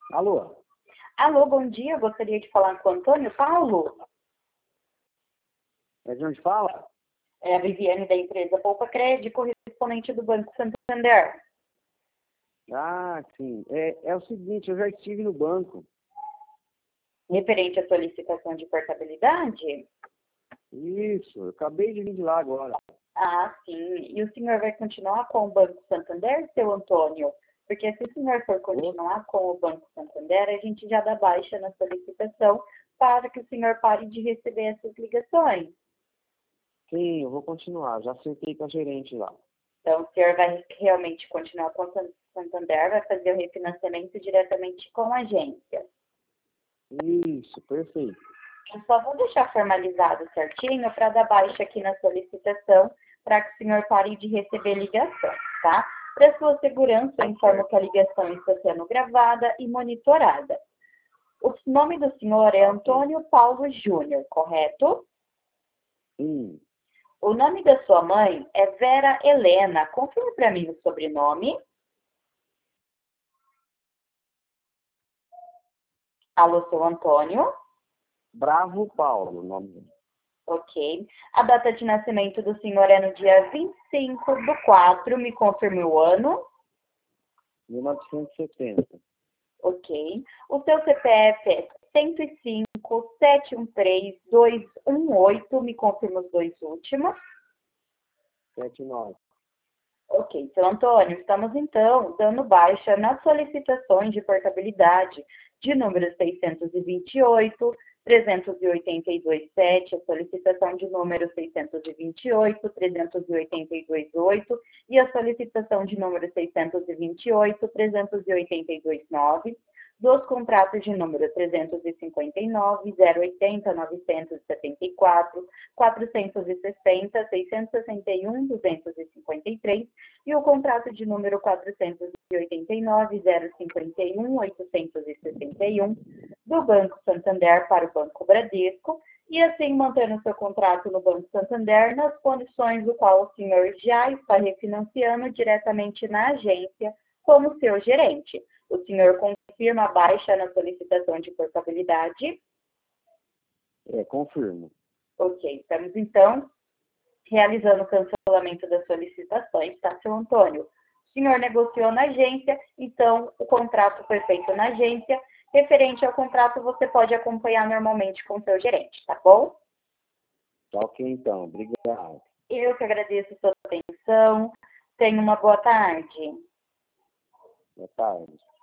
Alô? Alô, bom dia. Eu gostaria de falar com o Antônio Paulo. É de onde fala? É a Viviane da empresa Poupa Crédito, correspondente do Banco Santander. Ah, sim. É o seguinte, eu já estive no banco. Referente à solicitação de portabilidade? Isso, eu acabei de vir de lá agora. Ah, sim. E o senhor vai continuar com o Banco Santander, seu Antônio? Porque se o senhor for continuar com o Banco Santander, a gente já dá baixa na solicitação para que o senhor pare de receber essas ligações. Sim, eu vou continuar. Já sentei com a gerente lá. Então, o senhor vai realmente continuar com o Santander, vai fazer o refinanciamento diretamente com a agência. Isso, perfeito. Eu só vou deixar formalizado certinho para dar baixa aqui na solicitação, para que o senhor pare de receber ligação, tá? Para sua segurança, eu informo que a ligação está sendo gravada e monitorada. O nome do senhor é Antônio Paulo Júnior, correto? Sim, O nome da sua mãe é Vera Helena. Confirme para mim o sobrenome. Alô, seu Antônio? Bravo Paulo, o nome dele. Ok. A data de nascimento do senhor é no dia 25/4. Me confirme o ano. 1970. Ok. O seu CPF é 105-713-218. Me confirma os dois últimos. 79. Ok, seu Antônio, estamos então dando baixa nas solicitações de portabilidade de número 628, 382.7, a solicitação de número 628, 382.8 e a solicitação de número 628, 382.9, dos contratos de número 359, 080, 974, 460, 661, 253 e o contrato de número 489, 051, 861 do Banco Santander para o Banco Bradesco e assim mantendo seu contrato no Banco Santander nas condições do qual o senhor já está refinanciando diretamente na agência como seu gerente. O senhor confirma a baixa na solicitação de portabilidade? Confirmo. Ok, estamos então realizando o cancelamento das solicitações, tá, seu Antônio? O senhor negociou na agência, então o contrato foi feito na agência. Referente ao contrato, você pode acompanhar normalmente com o seu gerente, tá bom? Tá ok então, obrigado. Eu que agradeço a sua atenção. Tenha uma boa tarde. Boa tarde.